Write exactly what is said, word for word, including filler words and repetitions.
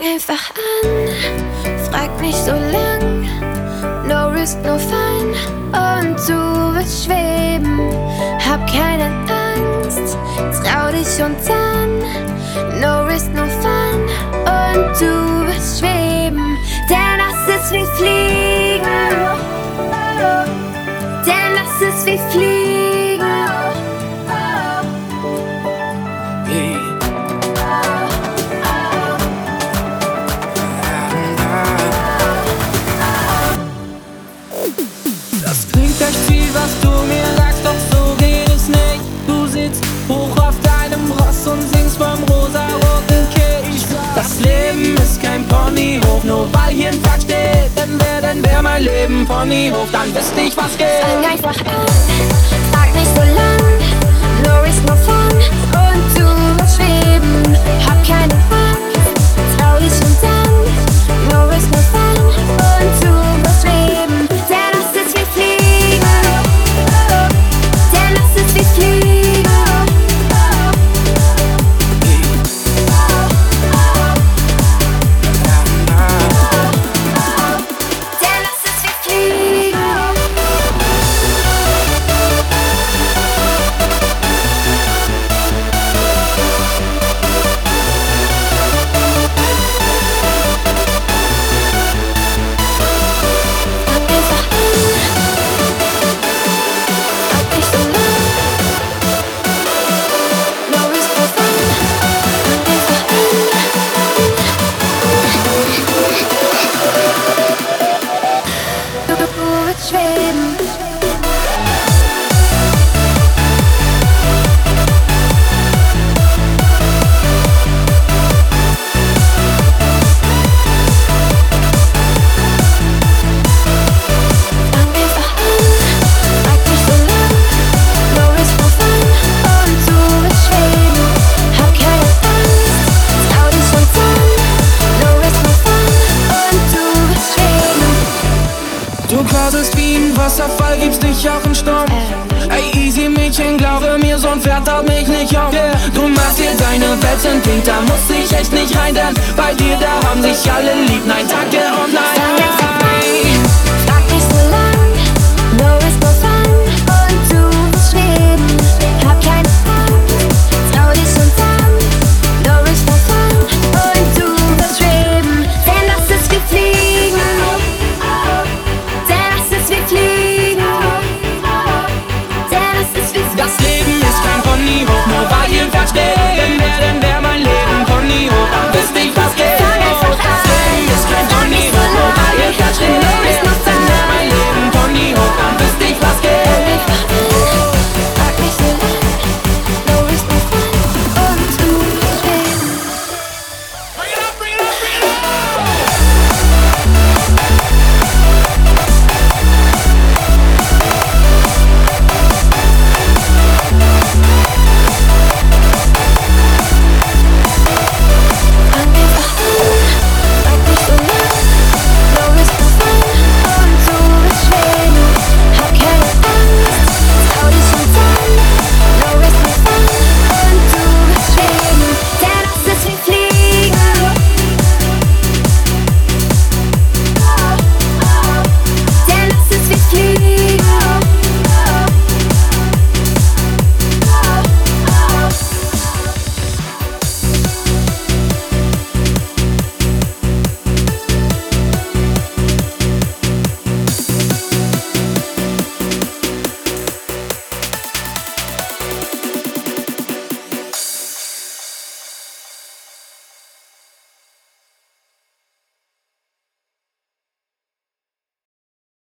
einfach an, frag nicht so lang. No risk, no fun. Und du wirst schweben. Hab keine Angst, trau dich und dann. No risk, no fun. Und du wirst schweben. Denn das ist wie Fliegen. Denn das ist wie Fliegen. Hey. Das klingt echt viel, was du mir sagst, doch so geht es nicht. Du sitzt hoch auf deinem Ross und singst vom rosaroten Kick. Das Leben ist kein Ponyhof, nur weil hier ein Tag steht. Denn wer, denn wer mein Leben Ponyhof, dann wüsste ich, was geht. Fang einfach an, frag nicht so lang. No risk, no fun. Und du wirst schweben. Hab keine Angst, trau dich und dann. No risk, no fun. Und du wirst schweben. Denn das ist wie Fliegen. Denn das ist wie Fliegen. Denn das ist wie Fliegen. Fang einfach an, frag nicht so lang. No risk, no fun. Fang einfach an. Du, du wirst schweben. Fang einfach an, frag nicht so lang. No risk, no fun. Und du wirst schweben. Hab keine Angst, trau dich und dann. No risk, no fun. Und du wirst schweben. Du quasselst wie ein Wasserfall, gibst dich auch im Sturm. Ey, easy Mädchen, glaube mir, so ein Pferd haut mich nicht um. Du machst dir deine Welt sind pink, da muss ich echt nicht rein, denn bei dir, da haben sich alle lieb. Nein, danke und nein. Fang einfach an,